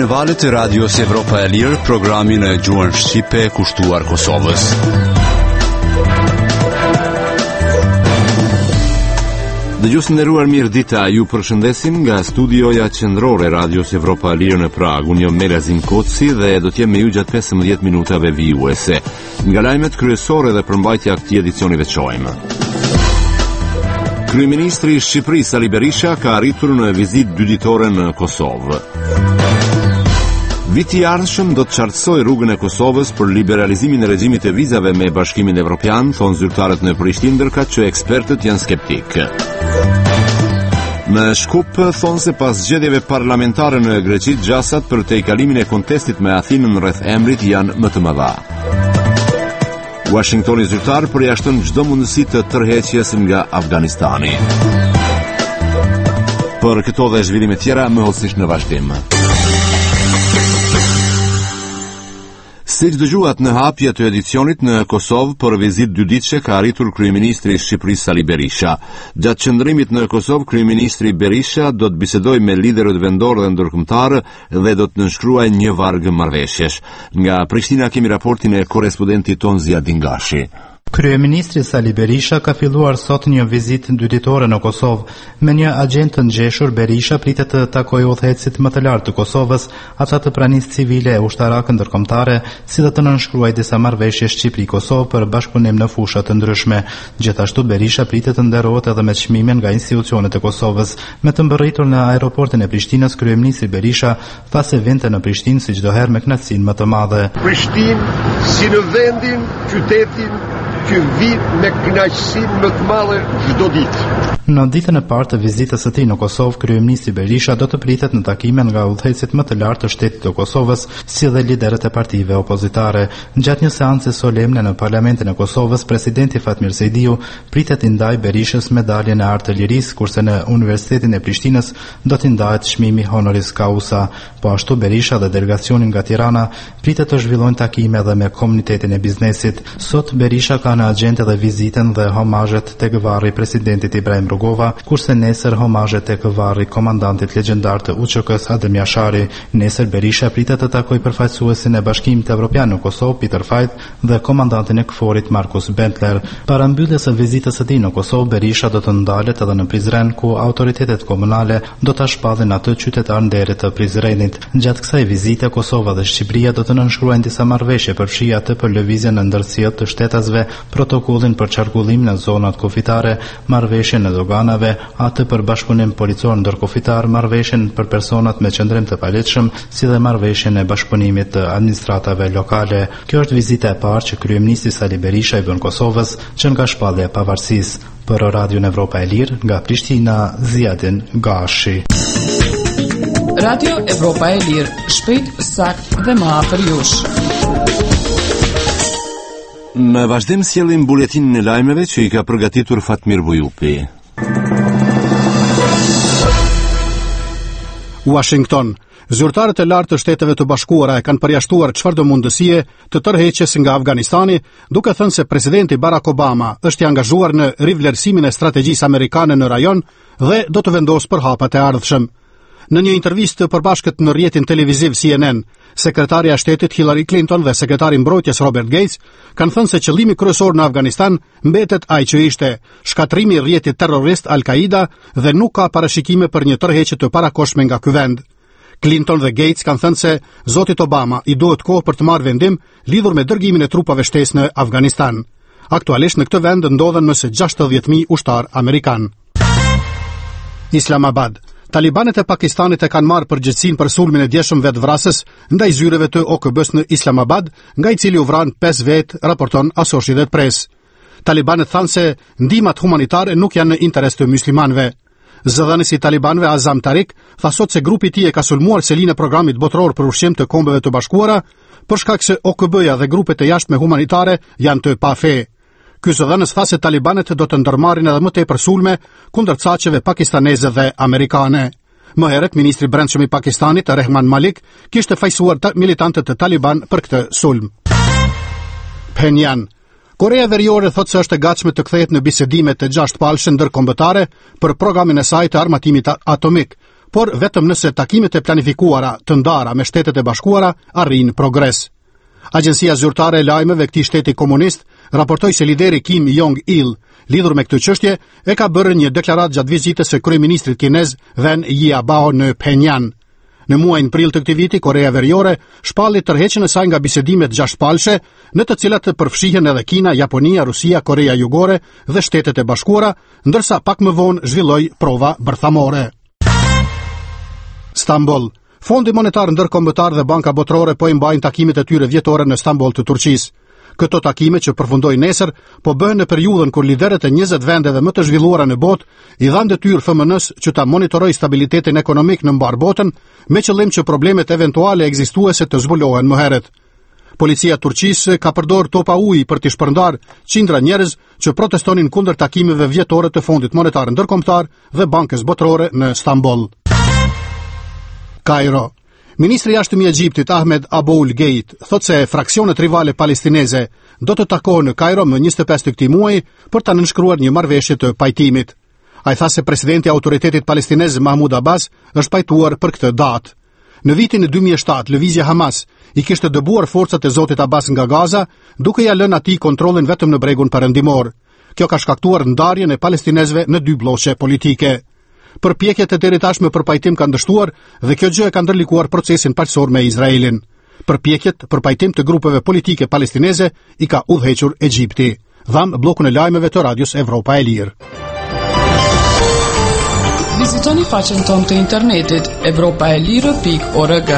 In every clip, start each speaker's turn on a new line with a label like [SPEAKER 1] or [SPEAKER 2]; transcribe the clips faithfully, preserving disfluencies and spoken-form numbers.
[SPEAKER 1] valët e Radios Evropa e Lirë, programin e gjuhën shqipe kushtuar Kosovës. Dëgjues nderuar, mirë dita, ju përshëndesim nga studioja qendrore Radios Evropa e Lirë në Prag. Unë jam Melazim Koci dhe do të jem me ju gjatë pesëmbëdhjetë minutave vijuese. Nga lajmet kryesore dhe përmbajtja e këtij edicioni veçojmë. Kryeministri i Shqipërisë Sali Berisha ka arritur në vizitë dyditore në Kosovë. Viti i ardhshëm do të qartësojë rrugën e Kosovës për liberalizimin e regjimit të vizave me Bashkimin Evropian, thonë zyrtarët në Prishtinë, ndërkaq që ekspertët janë skeptik. Në Shkup thonë se pas zgjedhjeve parlamentare në Greqi, gjasat për tejkalimin e kontestit me Athinën rreth emrit janë më të mëdha. Washingtoni zyrtar përjashton çdo mundësi të tërheqjes nga Afganistani. Për këto dhe zhvillime tjera, më hollësisht në vazhdim. Siç dëgjuat në hapje të edicionit, në Kosovë për vizitë dyditëshe ka arritur kryeministri i Shqipërisë Sali Berisha. Gjatë qëndrimit në Kosovë, kryeministri Berisha do të bisedojë me liderët vendor dhe ndërkombëtar dhe do të nënshkruajë një varg marrëveshjesh. Nga Prishtina kemi raportin e korrespondentit ton Ziadin Gashi.
[SPEAKER 2] Kryeministri Sali Berisha ka filluar sot një vizitë dyditore në Kosovë. Me një agjend të ngjeshur, Berisha pritet të takojë udhëheqësit më të lartë të Kosovës, ata të pranisë civile e ushtarake ndërkombëtare, si dhe të nënshkruajë disa marrëveshje Shqipëri-Kosovë për bashkëpunim në fusha të ndryshme. Gjithashtu Berisha pritet të nderohet edhe me çmimin nga institucionet e Kosovës. Me të mbërritur në aeroportin e Prishtinës, kryeministri Berisha tha se vinte në Prishtinë si çdo herë me kënaqësinë më të madhe.
[SPEAKER 3] Prishtinë si në vendin, qytetin që vit me kënaqësinë më të madhe çdo ditë.
[SPEAKER 2] Në ditën e parë të vizitës së tij në Kosovë, kryeministri Berisha do të pritet në takime nga udhëheqësit më të lartë të shtetit të Kosovës, si dhe liderët e partive opozitare. Gjatë një seance solemne në Parlamentin e Kosovës, presidenti Fatmir Sejdiu pritet i ndaj Berishës medaljen e artë të lirisë, kurse në Universitetin e Prishtinës do t'i ndahet çmimi honoris causa. Po ashtu Berisha dhe delegacioni nga Tirana pritet të zhvillojnë takime edhe me komunitetin e biznesit. Sot Berisha ka në agjendë edhe vizitën dhe homazhet tek varri presidentit Ibrahim Rugova, kurse nesër homazhet tek varri komandantit legjendar të U Q K-s Adem Jashari. Nesër Berisha pritet të takojë përfaqësuesin e Bashkimit Evropian në Kosovë Peter Fajt dhe komandantin e K F O R-it Markus Bentler. Para mbylljes së vizitës së tij në Kosovë, Berisha do të ndalet edhe në Prizren, ku autoritetet komunale do ta shpallin atë qytetar nderit të Prizrenit. Gjatë kësaj vizite, Kosova dhe Shqipëria do të nënshkruajnë disa marrëveshje përfshi atë për lëvizjen në ndërsjellë të shtetasve, protokollin për qarkullim në zonat kufitare, marrëveshjen e doganave, atë për bashkëpunim policor ndërkufitar, marrëveshjen për personat me qëndrim të palehtshëm, si dhe marrëveshjen e bashkëpunimit të administratave lokale. Kjo është vizita e parë që kryeministri Sali Berisha i bën Kosovës që nga shpallja e pavarësisë. Për Radion Evropa e Lirë, nga Prishtina, Ziadin Gashi.
[SPEAKER 4] Radio Evropa e Lirë, shpejt, sakt dhe më afër jush.
[SPEAKER 1] Në vazhdim sjellim buletinin e lajmeve që i ka përgatitur Fatmir Vujupi.
[SPEAKER 5] Washington. Zyrtarët e lartë të Shteteve të Bashkuara e kanë përjashtuar çfarëdo mundësie të tërheqjes nga Afganistani, duke thënë se presidenti Barack Obama është i angazhuar në rivlerësimin e strategjisë amerikane në rajon dhe do të vendosë për hapat e ardhshëm. Në një intervistë të përbashkët në rrjetin televiziv C N N, sekretarja e shtetit Hillary Clinton dhe sekretari i mbrojtjes Robert Gates kanë thënë se qëllimi kryesor në Afganistan mbetet ai që ishte shkatrimi i rrjetit terrorist Al-Qaida dhe nuk ka parashikime për një tërheqje të parakoshme nga ky vend. Clinton dhe Gates kanë thënë se zotit Obama i duhet kohë për të marrë vendim lidhur me dërgimin e trupave shtesë në Afganistan. Aktualisht në këtë vend ndodhen më së gjashtëdhjetë mijë ushtar amerikan. Islamabad. Talibanet e Pakistanit e kanë marrë përgjegjësinë për sulmin e djeshëm vetvrasës ndaj zyreve të O K B-s në Islamabad, nga i cili u vran pesë vetë, raporton Associated Press. Talibanet thanë se ndihmat humanitare nuk janë në interes të muslimanëve. Zëdhënësi i talibanëve Azam Tariq tha sot se grupi i tij e ka sulmuar selinë e programit botëror për ushqim të Kombeve të Bashkuara, për shkak se O K B-ja dhe grupet e jashtme humanitare janë të pafe. Ky zëdhënës tha se talibanet do të ndërmarrin edhe më tepër sulme kundër caqeve pakistaneze dhe amerikane. Më herët, ministri i brendshëm i Pakistanit, Rehman Malik, kishte fajsuar militantët e Taliban për këtë sulm. Phenjan. Korea Veriore thotë se është e gatshme të kthehet në bisedime të gjashtëpalshme ndërkombëtare për programin e saj të armatimit atomik, por vetëm nëse takimet e planifikuara të ndara me Shtetet e Bashkuara arrin progres. Agjencia zyrtare e lajmeve e këtij shteti komunist raportoi se lideri Kim Jong-il, lidhur me këtë çështje, e ka bërë një deklaratë gjatë vizitës së kryeministrit kinez Wen Jiabao në Phenjan. Në muajin prill të këtij viti, Korea Veriore shpalli tërheqjen e saj nga bisedimet gjashtëpalëshe, në të cilat të përfshihen edhe Kina, Japonia, Rusia, Korea Jugore dhe Shtetet e Bashkuara, ndërsa pak më vonë zhvilloi prova bërthamore. Stamboll. Fondi Monetar Ndërkombëtar dhe Banka Botërore po i mbajnë takimet e tyre vjetore në Stamboll të Turqisë. Këto takime që përfundojnë nesër po bëhen në periudhën kur liderët e njëzet vendeve më të zhvilluara në botë i dhanë detyrë F M N-s që ta monitorojë stabilitetin ekonomik në mbar botën, me qëllim që problemet eventuale ekzistuese të zbulohen më herët. Policia e Turqisë ka përdorur topa uji për të shpërndarë qindra njerëz që protestonin kundër takimeve vjetore të Fondit Monetar Ndërkombëtar dhe Bankës Botërore në Stamboll. Kairo. Ministri i Jashtëm i Egjiptit Ahmed Aboul Gate thotë se fraksionet rivale palestineze do të takohen në Kairo më njëzet e pesë të këtij muaji për ta nënshkruar një marrëveshje të pajtimit. Ai tha se presidenti i Autoritetit Palestinez Mahmoud Abbas është pajtuar për këtë datë. Në vitin e dy mijë e shtatë, lëvizja Hamas i kishte dëbuar forcat e Zotit Abbas nga Gaza, duke ia lënë atij kontrollin vetëm në bregun perëndimor. Kjo ka shkaktuar ndarjen e palestinezëve në dy bloqe politike. Përpjekjet e deri tashme për pajtim kanë dështuar dhe kjo gjë e ka ndërlikuar procesin paqësor me Izraelin. Përpjekjet për pajtim të grupeve politike palestineze i ka udhëhequr Egjipti. Dham bllokun e lajmeve të Radios Evropa e Lirë.
[SPEAKER 4] Vizitoni faqen tonë të internetit evropa e lirë pikë org.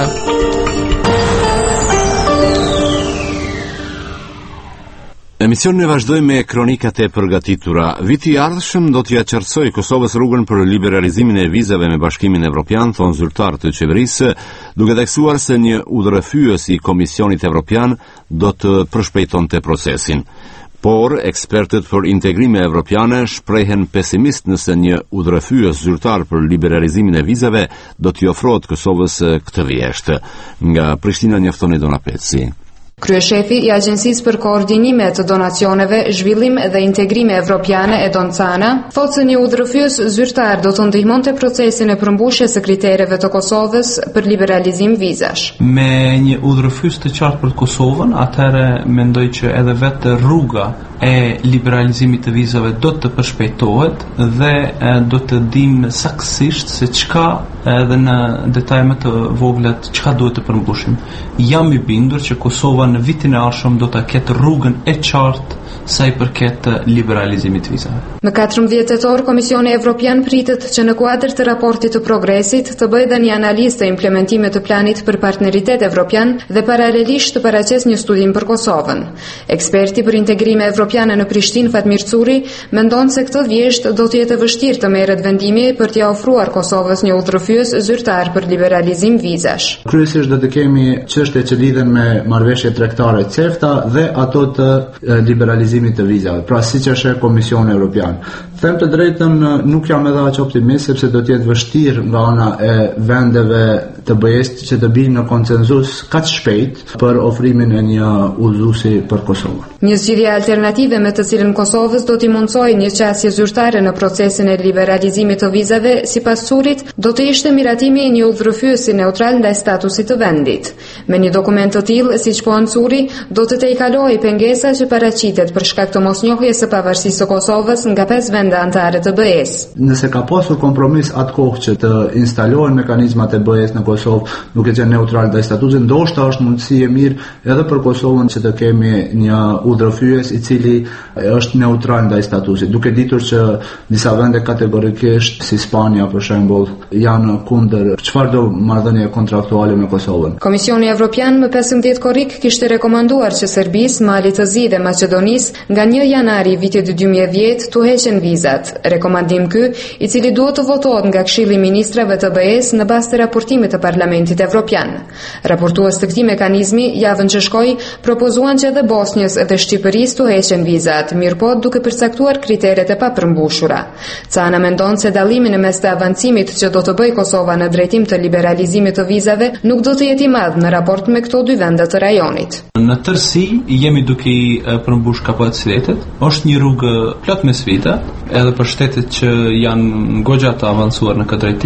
[SPEAKER 1] Emisionin e vazhdojmë me kronikat e përgatitura. Viti i ardhshëm do t'ia qartësojë Kosovës rrugën për liberalizimin e vizave me Bashkimin Evropian, thon zyrtar të qeverisë, duke theksuar se një udhërrëfyes i Komisionit Evropian do të përshpejtonte procesin. Por ekspertët për integrime evropiane shprehen pesimist nëse një udhërrëfyes zyrtar për liberalizimin e vizave do t'i ofrohet Kosovës këtë vjeshtë. Nga Prishtina njoftoni Dona Peci.
[SPEAKER 6] Kryeshefi i Agjencisë për Koordinime të Donacioneve, Zhvillim dhe Integrime Evropiane e Doncana, thotë se një udhërrëfyes zyrtar do të ndihmonte procesin e përmbushjes së kritereve të Kosovës për liberalizim vizash.
[SPEAKER 7] Me një udhërrëfyes të qartë për Kosovën, atëherë mendoj që edhe vetë rruga e liberalizimit të vizave do të përshpejtohet dhe do të dim saktësisht se çka edhe në detaje më të voglat çka duhet të përmbushim. Jam i bindur që Kosova në vitin e ardhshëm do ta ketë rrugën e qartë sa i përket liberalizimit të vizave.
[SPEAKER 6] Në katërmbëdhjetë tetor, Komisioni Evropian pritet që në kuadër të raportit të progresit të bëjë dhe një analizë të implementimit të planit për partneritet evropian dhe paralelisht të paraqesë një studim për Kosovën. Eksperti për integrime evropiane në Prishtinë, Fatmir Curi, mendon se këtë vjesht do të jetë vështirë të merret vendimi për t'i ofruar Kosovës një udhërrëfyes zyrtar për liberalizim vizash.
[SPEAKER 8] Kryesisht do të kemi çështje që lidhen me marrëveshjet tregtare CEFTA dhe ato të liberalizimit të vizave, pra siç është Komisioni Evropian. Them të drejtën, nuk jam edhe aq optimist sepse do të jetë vështirë nga ana e vendeve të B E S-t që të bijnë në konsenzus kaq shpejt për ofrimin e një udhëzuesi për Kosovën.
[SPEAKER 6] Një zgjidhje alternative me të cilën Kosovës do t'i mundsojë një qasje zyrtare në procesin e liberalizimit të vizave, sipas Curit, do të ishte miratimi i një udhërrëfyesi neutral ndaj statusit të vendit. Me një dokument të tillë, siç po Curi, do të tejkalojë pengesa që paraqitet për shkak të mosnjohjes së pavarësisë së Kosovës nga pesë vende anëtare të B E S.
[SPEAKER 8] Nëse ka pasur kompromis atë kohë që të instalohen mekanizmat e B E S në Kosovë, duke qenë neutral ndaj statutit, ndoshta është mundësi e mirë edhe për Kosovën që të kemi një udhërrëfyes i cili është neutral ndaj statutit, duke ditur që disa vende kategorikisht si Spanja për shembull janë kundër çfarëdo marrëdhënie kontraktuale me Kosovën.
[SPEAKER 6] Komisioni Evropian më pesëmbëdhjetë korrik kishte rekomanduar që Serbisë, Malit të Zi dhe Maqedonisë nga një janari vitit dy mijë e dhjetë të heqen vizat. Rekomandim ky, i cili duhet të votohet nga Këshilli i Ministrave të B E S në bazë të raportimit të Parlamentit Evropian. Raportues të këtij mekanizmi javën që shkoi propozuan që edhe Bosnjës dhe Shqipërisë të heqen vizat, mirëpo duke përcaktuar kriteret e papërmbushura. Cana mendon se dallimi në mes të avancimit që do të bëjë Kosova në drejtim të liberalizimit të vizave nuk do të jetë i madh në raport me këto dy vende të rajonit.
[SPEAKER 7] Në tërësi jemi duke i përmbush kapacitetet. Është një rrugë plot me sfida, edhe për shtetet që janë goxha të avancuar në këtë drejtim,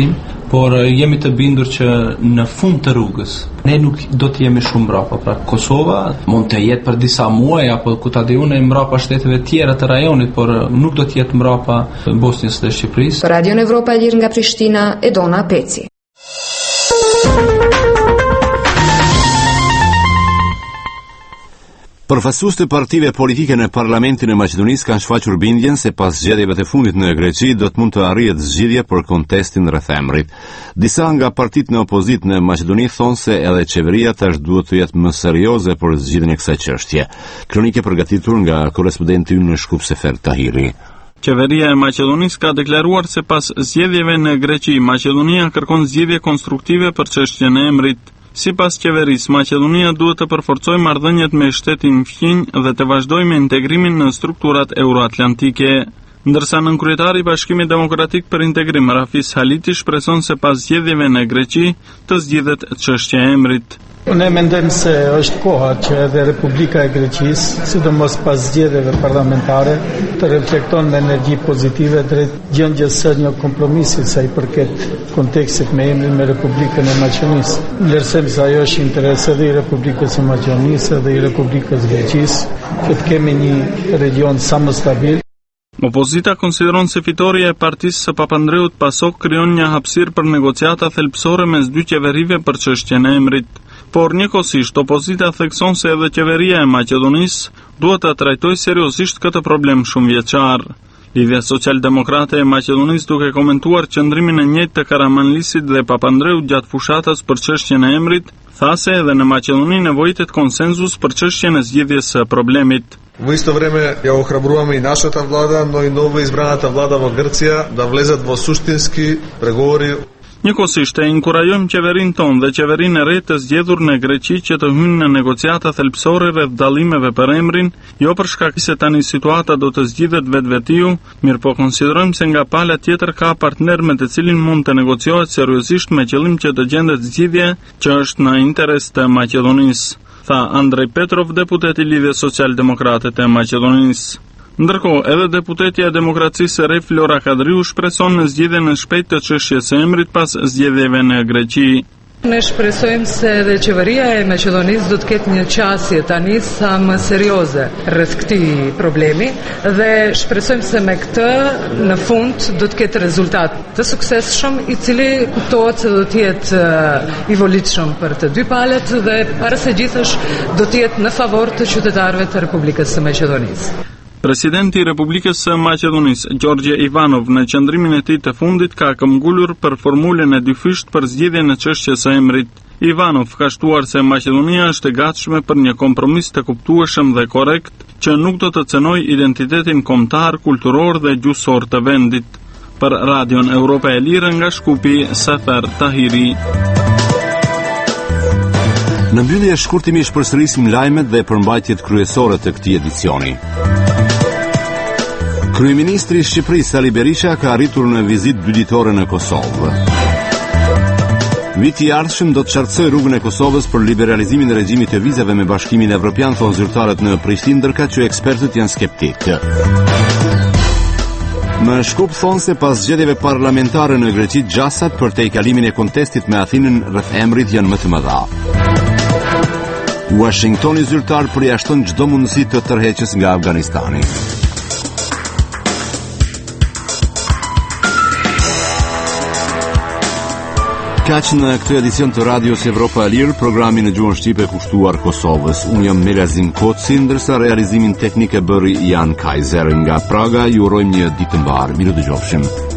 [SPEAKER 7] por jemi të bindur që në fund të rrugës ne nuk do të jemi shumë mbrapa. Pra Kosova mund të jetë për disa muaj apo ku ta di unë mbrapa shteteve tjera të rajonit, por nuk do të jetë mbrapa Bosnjës dhe Shqipërisë.
[SPEAKER 6] Për Radio Evropa e Lirë nga Prishtina, Edona Peci.
[SPEAKER 1] Përfaqësues të partive politike në Parlamentin e Maqedonisë kanë shfaqur bindjen se pas zgjedhjeve të fundit në Greqi do të mund të arrihet zgjidhje për kontestin rreth emrit. Disa nga partitë në opozitë në Maqedoni thonë se edhe qeveria tash duhet të jetë më serioze për zgjidhjen e kësaj çështje. Kronike përgatitur nga korrespondenti ynë në Shkup Sefer Tahiri.
[SPEAKER 9] Qeveria e Maqedonisë ka deklaruar se pas zgjedhjeve në Greqi, Maqedonia kërkon zgjidhje konstruktive për çështjen e emrit. Sipas qeverisë, Maqedonia duhet të përforcojë marrëdhëniet me shtetin fqinj dhe të vazhdojë me integrimin në strukturat euroatlantike. Ndërsa nënkryetari i Bashkimit Demokratik për Integrim, Rafis Haliti, shpreson se pas zgjedhjeve në Greqi të zgjidhet çështja e emrit.
[SPEAKER 10] Ne mendojmë se është koha që edhe Republika e Greqisë, sidomos pas zgjedhjeve parlamentare, të reflekton me energji pozitive drejt gjendjes së një kompromisi sa i përket kontekstit me emrin me Republikën e Maqedonisë. Vlerësojmë se ajo është interes edhe i Republikës së Maqedonisë edhe i Republikës Greqisë, që të kemi një region sa më stabil.
[SPEAKER 9] Opozita konsideron se fitoria e partisë së Papandreut PASOK krijon një hapësirë për negociata thelbësore mes dy qeverive për çështjen e emrit. Por njëkohësisht opozita thekson se edhe qeveria e Maqedonisë duhet të trajtojë seriozisht këtë problem shumë vjeçar. Lidhja Social-Demokrate e Maqedonisë, duke komentuar qëndrimin e njëjtë të Karamanlisit dhe Papandreut gjatë fushatës për çështjen e emrit, tha se edhe në Maqedoni nevojitet konsenzus për çështjen e zgjidhjes së problemit.
[SPEAKER 11] Во исто време ја охрабруваме и нашата влада, но и ново избраната влада во Грција да влезат во суштински преговори.
[SPEAKER 9] Njëkohësisht e inkurajojmë qeverinë tonë dhe qeverinë e re të zgjedhur në Greqi që të hyjnë në negociata thelbësore rreth dallimeve për emrin, jo për shkak se tani situata do të zgjidhet vetvetiu, mirë po konsiderojmë se nga pala tjetër ka partner me të cilin mund të negociohet seriozisht me qëllim që të gjendet zgjidhje që është në interes të Maqedonisë, tha Andrej Petrov, deputeti i Lidhjes Social-Demokrate të Maqedonisë. Ndërkohë, edhe deputetja e Demokracisë së Re Flora Kadriu shpreson në zgjidhjen e shpejtë të çështjes së emrit pas zgjedhjeve në Greqi.
[SPEAKER 12] Ne shpresojmë se edhe qeveria e Maqedonisë do të ketë një qasje tani sa më serioze rreth këtij problemi dhe shpresojmë se me këtë në fund do të ketë rezultat të suksesshëm i cili kuptohet se do të jetë i volitshëm për të dy palët dhe para së gjithësh do të jetë në favor të qytetarëve të Republikës së Maqedonisë.
[SPEAKER 9] Presidenti i Republikës së Maqedonisë, Gjorgje Ivanov, në qëndrimin e tij të fundit ka këmbgulur për formulën e dyfisht për zgjidhjen e çështjes së emrit. Ivanov ka shtuar se Maqedonia është e gatshme për një kompromis të kuptueshëm dhe korrekt që nuk do të cënojë identitetin kombëtar, kulturor dhe gjuhësor të vendit. Për Radion Evropa e Lirë nga Shkupi, Sefer Tahiri.
[SPEAKER 1] Në mbyllje shkurtimisht përsërisim lajmet dhe përmbajtjet kryesore të këtij edicioni. Kryeministri i Shqipërisë Sali Berisha ka arritur në vizitë dyditore në Kosovë. Viti i ardhshëm do të qartësojë rrugën e Kosovës për liberalizimin e regjimit të vizave me Bashkimin Evropian, thonë zyrtarët në Prishtinë, ndërkaq që ekspertët janë skeptik. Në Shkup thonë se pas zgjedhjeve parlamentare në Greqi, gjasat për te i kalimin e kontestit me Athinën rreth emrit janë më të mëdha. Washingtoni zyrtar përjashton çdo mundësi të tërheqjes nga Afganistani. Kaq në këtë edicion të Radios Evropa e Lirë, programi në gjuhën shqipe kushtuar Kosovës. Unë jam Melazim Koci, ndërsa realizimin teknik e bëri Jan Kaiser nga Praga. Ju urojmë një ditë të mbar. Mirë dëgjofshim.